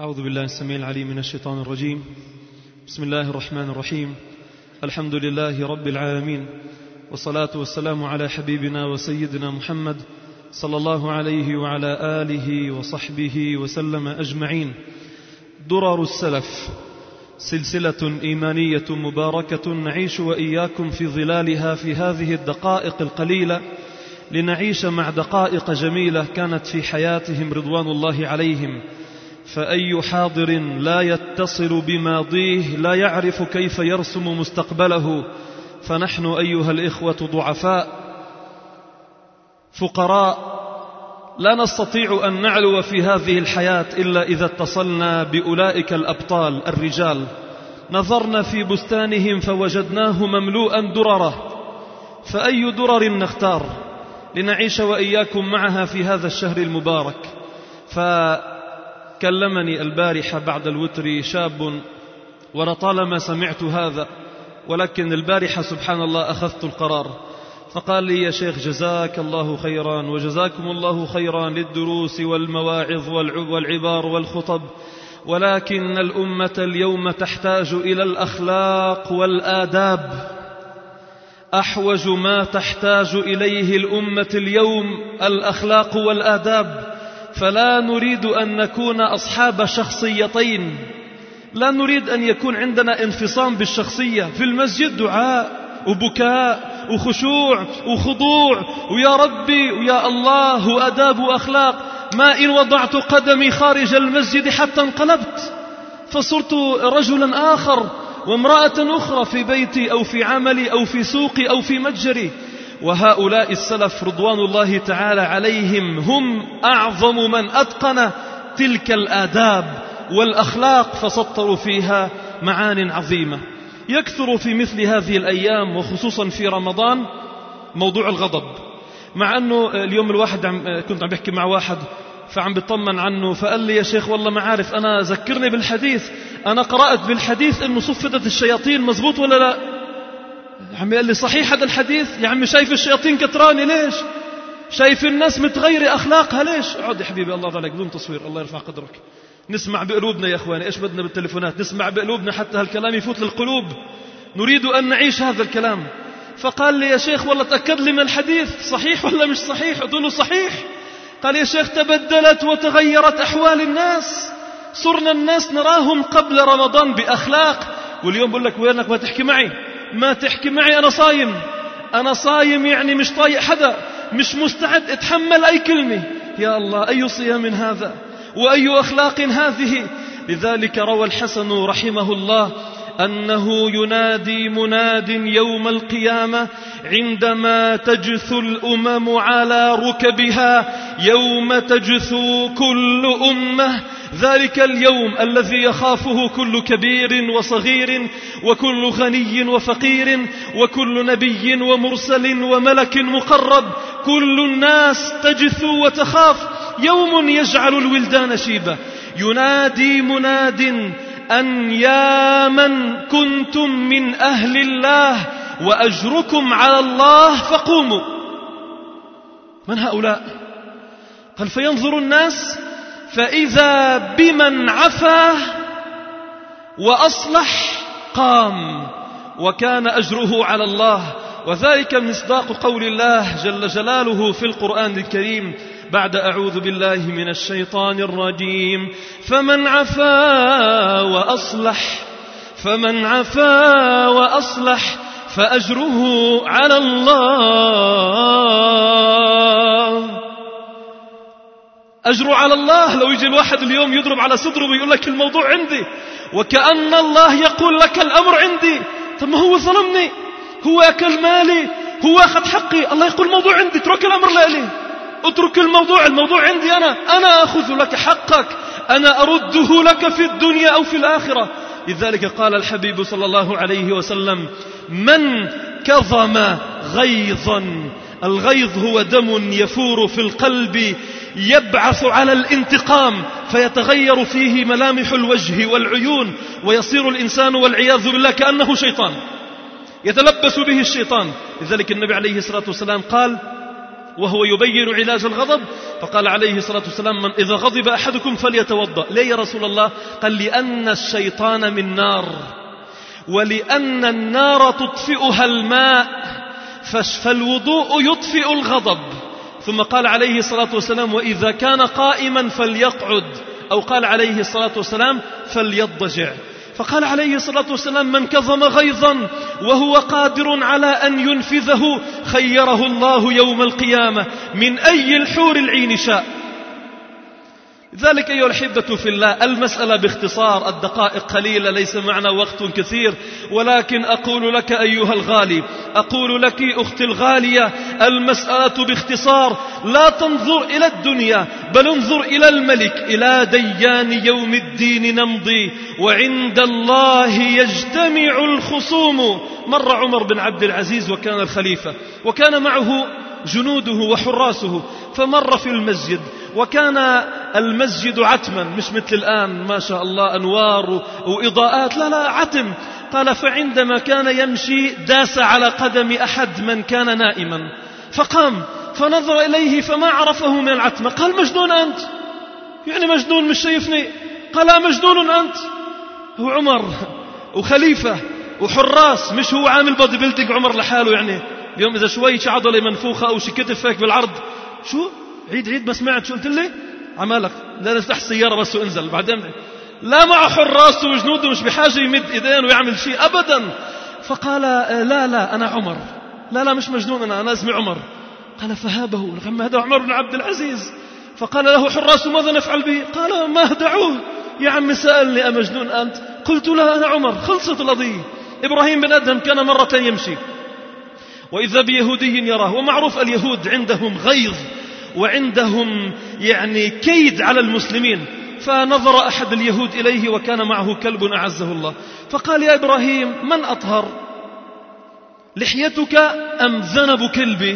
أعوذ بالله السميع العليم من الشيطان الرجيم. بسم الله الرحمن الرحيم. الحمد لله رب العالمين، والصلاة والسلام على حبيبنا وسيدنا محمد صلى الله عليه وعلى آله وصحبه وسلم أجمعين. درر السلف، سلسلة إيمانية مباركة نعيش وإياكم في ظلالها في هذه الدقائق القليلة، لنعيش مع دقائق جميلة كانت في حياتهم رضوان الله عليهم. فأي حاضر لا يتصل بماضيه لا يعرف كيف يرسم مستقبله. فنحن أيها الإخوة ضعفاء فقراء، لا نستطيع أن نعلو في هذه الحياة إلا إذا اتصلنا بأولئك الأبطال الرجال. نظرنا في بستانهم فوجدناه مملوءا دررا، فأي درر نختار لنعيش وإياكم معها في هذا الشهر المبارك؟ فكلمني البارحة بعد الوتر شاب، ولطالما سمعت هذا، ولكن البارحة سبحان الله أخذت القرار، فقال لي: يا شيخ جزاك الله خيرا وجزاكم الله خيرا للدروس والمواعظ والعبار والخطب، ولكن الأمة اليوم تحتاج إلى الأخلاق والآداب. أحوج ما تحتاج إليه الأمة اليوم الأخلاق والآداب. فلا نريد أن نكون أصحاب شخصيتين، لا نريد أن يكون عندنا انفصام بالشخصية. في المسجد دعاء وبكاء وخشوع وخضوع ويا ربي ويا الله وأداب وأخلاق، ما إن وضعت قدمي خارج المسجد حتى انقلبت فصرت رجلا آخر وامرأة أخرى في بيتي أو في عملي أو في سوقي أو في متجري. وهؤلاء السلف رضوان الله تعالى عليهم هم أعظم من أتقن تلك الآداب والأخلاق، فسطروا فيها معان عظيمة. يكثر في مثل هذه الأيام وخصوصا في رمضان موضوع الغضب، مع أنه اليوم الواحد كنت عم بحكي مع واحد فعم بيطمن عنه، فقال لي: يا شيخ والله ما عارف، أنا ذكرني بالحديث، أنا قرأت بالحديث أنه صفدت الشياطين، مزبوط ولا لا؟ عم يقول لي: صحيح هذا الحديث؟ يا عمي شايف الشياطين كتراني ليش؟ شايف الناس متغيرة أخلاقها ليش؟ اقعد يا حبيبي، الله ذلك بدون تصوير، الله يرفع قدرك. نسمع بقلوبنا يا أخواني، إيش بدنا بالتليفونات؟ نسمع بقلوبنا حتى هالكلام يفوت للقلوب. نريد أن نعيش هذا الكلام. فقال لي: يا شيخ والله تأكد لي من الحديث، صحيح ولا مش صحيح؟ قلت له: صحيح. قال: يا شيخ تبدلت وتغيرت أحوال الناس، صرنا الناس نراهم قبل رمضان بأخلاق، واليوم بقول لك: وينك ما تحكي معي، ما تحكي معي، أنا صايم، أنا صايم، يعني مش طايق حدا، مش مستعد أتحمل أي كلمة. يا الله، أي صيام هذا وأي أخلاق هذه؟ لذلك روى الحسن رحمه الله أنه ينادي مناد يوم القيامة عندما تجثو الأمم على ركبها، يوم تجثو كل أمة، ذلك اليوم الذي يخافه كل كبير وصغير وكل غني وفقير وكل نبي ومرسل وملك مقرب، كل الناس تجثو وتخاف، يوم يجعل الولدان شيبة. ينادي مناد أن يا من كنتم من أهل الله وأجركم على الله فقوموا. من هؤلاء؟ قال: فينظر الناس فإذا بمن عفا وأصلح قام وكان أجره على الله. وذلك مصداق قول الله جل جلاله في القرآن الكريم بعد أعوذ بالله من الشيطان الرجيم: فمن عفا وأصلح فأجره على الله. أجره على الله. لو يجي الواحد اليوم يضرب على صدره ويقول لك الموضوع عندي، وكأن الله يقول لك الأمر عندي. طب ما هو ظلمني، هو أكل مالي، هو أخذ حقي، الله يقول الموضوع عندي، اترك الأمر لإلي، اترك الموضوع عندي، أنا أخذ لك حقك، أنا أرده لك في الدنيا أو في الآخرة. لذلك قال الحبيب صلى الله عليه وسلم: من كظم غيظا، الغيظ هو دم يفور في القلب يبعث على الانتقام، فيتغير فيه ملامح الوجه والعيون، ويصير الإنسان والعياذ بالله كأنه شيطان، يتلبس به الشيطان. لذلك النبي عليه الصلاة والسلام قال: وهو يبين علاج الغضب. فقال عليه الصلاة والسلام: من إذا غضب أحدكم فليتوضأ. ليه يا رسول الله؟ قال: لأن الشيطان من نار، ولأن النار تطفئها الماء، فالوضوء يطفئ الغضب. ثم قال عليه الصلاة والسلام: وإذا كان قائما فليقعد، أو قال عليه الصلاة والسلام: فليضجع. فقال عليه الصلاة والسلام: من كظم غيظا وهو قادر على أن ينفذه خيره الله يوم القيامة من أي الحور العين شاء. ذلك أيها الأحبة في الله، المسألة باختصار، الدقائق قليلة، ليس معنا وقت كثير، ولكن أقول لك أيها الغالي، أقول لك أختي الغالية، المسألة باختصار: لا تنظر إلى الدنيا، بل انظر إلى الملك. إلى ديان يوم الدين نمضي، وعند الله يجتمع الخصوم. مر عمر بن عبد العزيز وكان الخليفة، وكان معه جنوده وحراسه، فمر في المسجد، وكان المسجد عتما، مش مثل الآن ما شاء الله أنوار وإضاءات، لا عتم. قال: فعندما كان يمشي داس على قدم أحد من كان نائما، فقام فنظر إليه فما عرفه من العتمة. قال: مجنون أنت؟ يعني مجنون مش شايفني؟ قال: مجنون أنت؟ هو عمر وخليفة وحراس، مش هو عامل بودي بيلدينج عمر لحاله، يعني اليوم إذا شوي عضلة منفوخة أو كتف هيك بالعرض، شو عيد ما سمعت شو قلت لي؟ عمالك لا نفتح السيارة بس وانزل بعدين. لا، مع حراسه وجنوده، مش بحاجة يمد إيدين ويعمل شيء أبدا. فقال: لا أنا عمر، لا مش مجنون، أنا اسمي عمر. قال: فهابه، هذا عمر بن عبد العزيز. فقال له حراسه: ماذا نفعل به؟ قال: ما دعوه يا عم، سألني أمجنون أنت؟ قلت: لا أنا عمر. خلصت القضية. إبراهيم بن أدهم كان مرة يمشي، وإذا بيهودي يراه، ومعروف اليهود عندهم غيظ وعندهم يعني كيد على المسلمين. فنظر أحد اليهود إليه وكان معه كلب أعزه الله، فقال: يا إبراهيم، من أطهر، لحيتك أم ذنب كلبي؟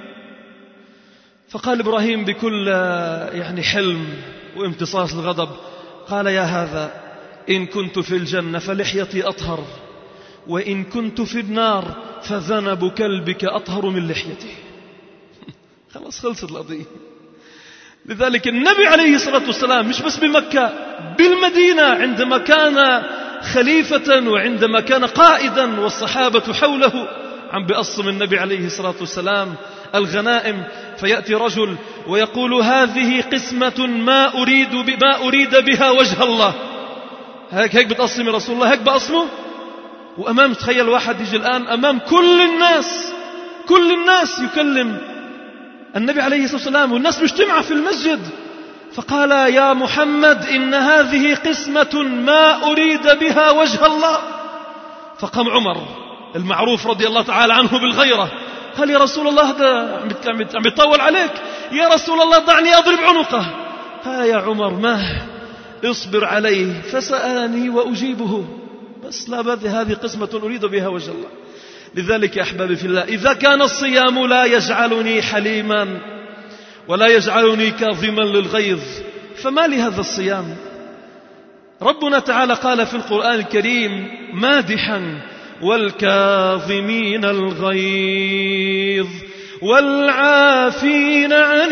فقال إبراهيم بكل يعني حلم وامتصاص الغضب، قال: يا هذا، إن كنت في الجنة فلحيتي أطهر، وإن كنت في النار فذنب كلبك أطهر من لحيتي. خلاص خلصت القضية. لذلك النبي عليه الصلاة والسلام مش بس بمكة، بالمدينة عندما كان خليفة وعندما كان قائدا والصحابة حوله، عم بيقسم النبي عليه الصلاة والسلام الغنائم، فيأتي رجل ويقول: هذه قسمة ما أريد بها وجه الله. هيك بتقسم رسول الله، هيك بقسمه. وأمام، تخيل واحد يجي الآن أمام كل الناس يكلم النبي عليه الصلاة والسلام، والناس مجتمعة في المسجد، فقال: يا محمد، إن هذه قسمة ما أريد بها وجه الله. فقام عمر المعروف رضي الله تعالى عنه بالغيرة، قال: يا رسول الله، هذا عم يطول عليك، يا رسول الله دعني أضرب عنقه. قال: يا عمر، ما اصبر عليه، فسألني وأجيبه، بس لا بد، هذه قسمة أريد بها وجه الله. لذلك يا أحبابي في الله، إذا كان الصيام لا يجعلني حليما ولا يجعلني كاظما للغيظ، فما لهذا الصيام؟ ربنا تعالى قال في القرآن الكريم مادحا: والكاظمين الغيظ والعافين عن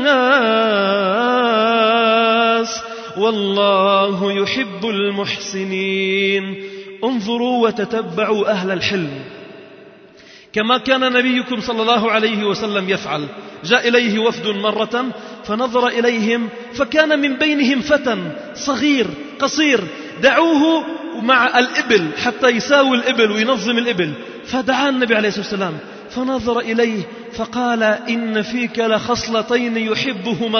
الناس والله يحب المحسنين. انظروا وتتبعوا أهل الحلم، كما كان نبيكم صلى الله عليه وسلم يفعل. جاء إليه وفد مرة فنظر إليهم، فكان من بينهم فتى صغير قصير، دعوه مع الإبل حتى يساوي الإبل وينظم الإبل. فدعا النبي عليه الصلاة والسلام فنظر إليه فقال: إن فيك لخصلتين يحبهما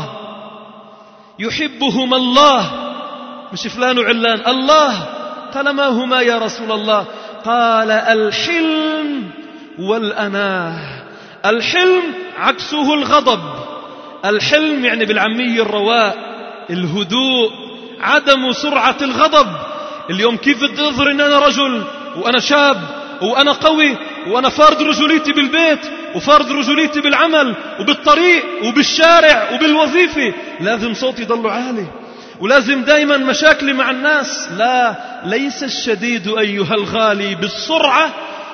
الله، مش فلان وعلان، الله. قال: ما هما يا رسول الله؟ قال: الحلم والأناه. الحلم عكسه الغضب. الحلم يعني بالعامية الرواء، الهدوء، عدم سرعة الغضب. اليوم كيف بدي أظهر إن أنا رجل وأنا شاب وأنا قوي وأنا فارض رجوليتي بالبيت وفارض رجوليتي بالعمل وبالطريق وبالشارع وبالوظيفة؟ لازم صوتي يضل عالي، ولازم دايما مشاكلي مع الناس. لا، ليس الشديد أيها الغالي بالسرعة،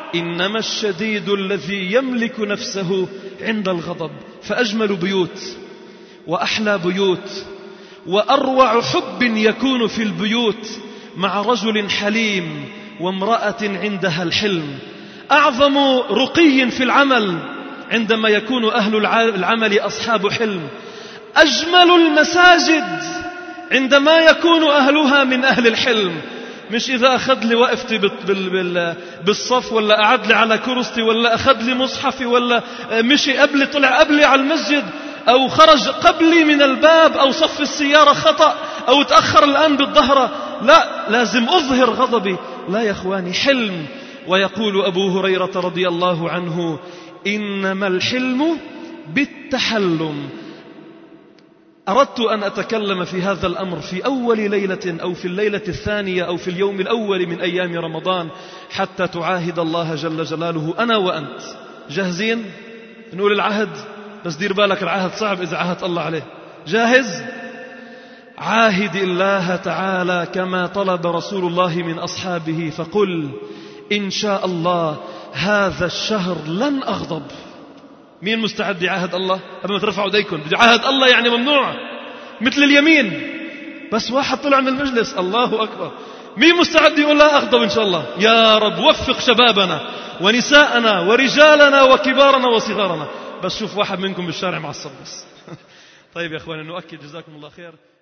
إنما الشديد الذي يملك نفسه عند الغضب. فأجمل بيوت وأحلى بيوت وأروع حب يكون في البيوت مع رجل حليم وامرأة عندها الحلم. أعظم رقي في العمل عندما يكون أهل العمل أصحاب حلم. أجمل المساجد عندما يكون أهلها من أهل الحلم. مش إذا أخذ لي وقفتي بالصف، ولا قعد لي على كرستي، ولا أخذ لي مصحفي، ولا مشي قبلي طلع قبلي على المسجد، أو خرج قبلي من الباب، أو صف السيارة خطأ، أو تأخر الآن بالظهر. لا، لازم أظهر غضبي. لا يا أخواني، حلم. ويقول أبو هريرة رضي الله عنه: إنما الحلم بالتحلم. أردت أن أتكلم في هذا الأمر في أول ليلة، أو في الليلة الثانية، أو في اليوم الأول من أيام رمضان، حتى تعاهد الله جل جلاله. أنا وأنت جاهزين؟ نقول العهد، بس دير بالك العهد صعب إذا عهد الله عليه. جاهز؟ عاهد الله تعالى كما طلب رسول الله من أصحابه، فقل إن شاء الله هذا الشهر لن أغضب. مين مستعد يعاهد الله؟ قبل ما ترفعوا ايديكم. بدي عاهد الله يعني ممنوع، مثل اليمين. بس واحد طلع من المجلس، الله أكبر. مين مستعد يقول لا أغضب إن شاء الله؟ يا رب وفق شبابنا ونساءنا ورجالنا وكبارنا وصغارنا. بس شوف واحد منكم بالشارع معصب بس. طيب يا أخواني، نؤكد، جزاكم الله خير.